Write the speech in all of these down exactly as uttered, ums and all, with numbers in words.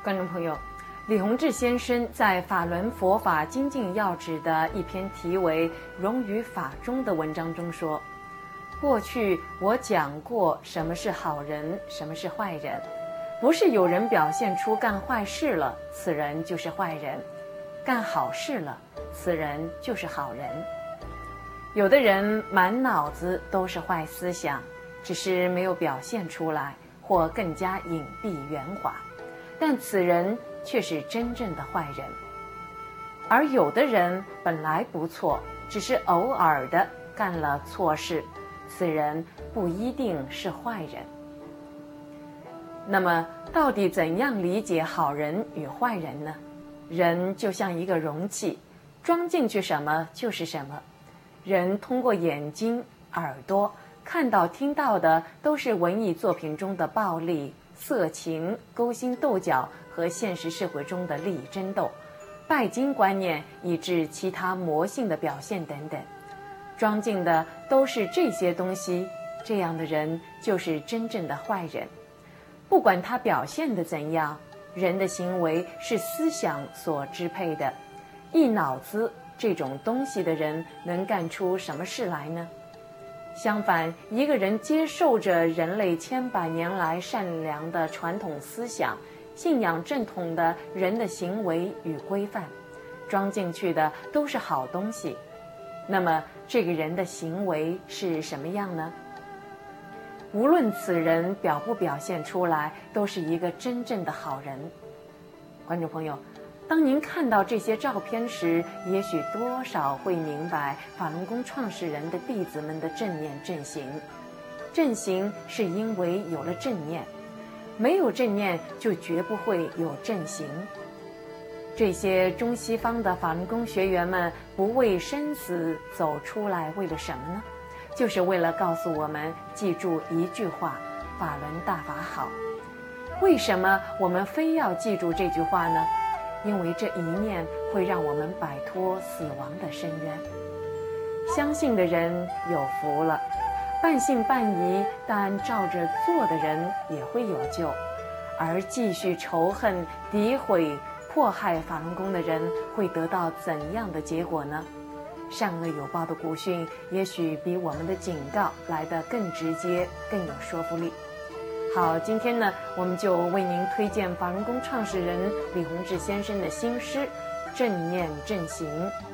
观众朋友，李洪志先生在《法轮佛法精进要旨》的一篇题为《融于法中》的文章中说，过去我讲过什么是好人，什么是坏人。不是有人表现出干坏事了，此人就是坏人；干好事了，此人就是好人。有的人满脑子都是坏思想，只是没有表现出来，或更加隐蔽圆滑，但此人却是真正的坏人。而有的人本来不错，只是偶尔的干了错事，此人不一定是坏人。那么到底怎样理解好人与坏人呢？人就像一个容器，装进去什么就是什么。人通过眼睛、耳朵看到听到的都是文艺作品中的暴力、色情、勾心斗角和现实社会中的利益争斗、拜金观念以致其他魔性的表现等等，装进的都是这些东西，这样的人就是真正的坏人。不管他表现得怎样，人的行为是思想所支配的。一脑子这种东西的人能干出什么事来呢？相反，一个人接受着人类千百年来善良的传统思想，信仰正统的人的行为与规范，装进去的都是好东西。那么这个人的行为是什么样呢？无论此人表不表现出来，都是一个真正的好人。观众朋友，当您看到这些照片时，也许多少会明白法轮功创始人的弟子们的正念正行。正行是因为有了正念，没有正念就绝不会有正行。这些中西方的法轮功学员们不畏生死走出来，为了什么呢？就是为了告诉我们记住一句话：法轮大法好。为什么我们非要记住这句话呢？因为这一念会让我们摆脱死亡的深渊。相信的人有福了，半信半疑但照着做的人也会有救。而继续仇恨、诋毁、迫害法轮功的人会得到怎样的结果呢？善恶有报的古训也许比我们的警告来得更直接，更有说服力。好，今天呢，我们就为您推荐法轮功创始人李洪志先生的新诗《正念正行》。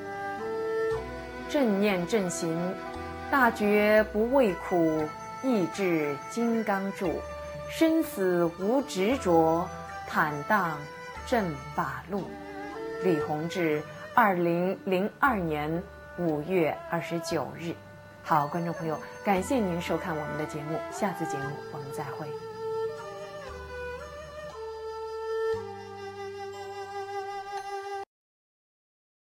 正念正行，大觉不畏苦，意志金刚柱，生死无执着，坦荡正法路。李洪志，二零零二年五月二十九日。好，观众朋友，感谢您收看我们的节目，下次节目我们再会。